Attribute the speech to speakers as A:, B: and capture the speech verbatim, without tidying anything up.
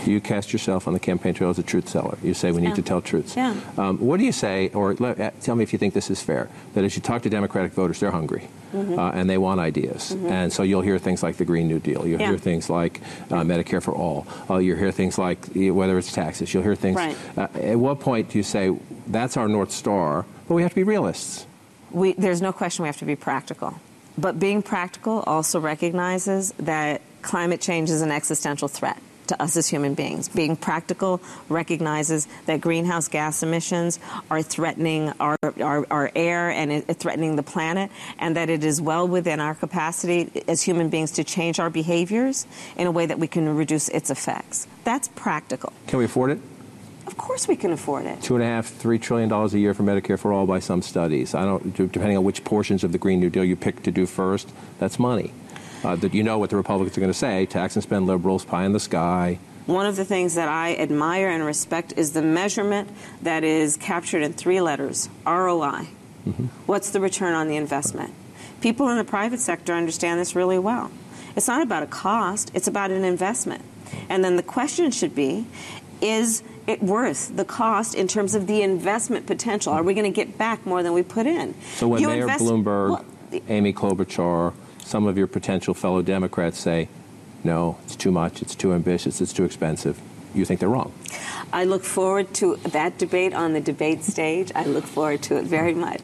A: You cast yourself on the campaign trail as a truth seller. You say we need
B: yeah.
A: to tell truths.
B: Yeah.
A: Um, what do you say, or let, tell me if you think this is fair, that as you talk to Democratic voters, they're hungry, mm-hmm. uh, and they want ideas. Mm-hmm. And so you'll hear things like the Green New Deal. You'll yeah. hear things like uh, Medicare for all. Uh, you'll hear things like whether it's taxes. You'll hear things.
B: Right.
A: Uh, at what point do you say, that's our North Star, but we have to be realists?
B: We, there's no question we have to be practical. But being practical also recognizes that climate change is an existential threat to us as human beings. Being practical recognizes that greenhouse gas emissions are threatening our, our, our air and it, threatening the planet, and that it is well within our capacity as human beings to change our behaviors in a way that we can reduce its effects. That's practical.
A: Can we afford it?
B: Of course we can afford it.
A: Two and a half, three trillion dollars a year for Medicare for all by some studies. I don't, depending on which portions of the Green New Deal you pick to do first, that's money. Uh, that you know what the Republicans are going to say, tax and spend liberals, pie in the sky.
B: One of the things that I admire and respect is the measurement that is captured in three letters, R O I. Mm-hmm. What's the return on the investment? People in the private sector understand this really well. It's not about a cost, it's about an investment. And then the question should be, is it worth the cost in terms of the investment potential? Are we going to get back more than we put in?
A: So when
B: you
A: Mayor
B: invest-
A: Bloomberg,
B: well,
A: Amy Klobuchar, some of your potential fellow Democrats say, no, it's too much, it's too ambitious, it's too expensive, you think they're wrong?
B: I look forward to that debate on the debate stage. I look forward to it very much.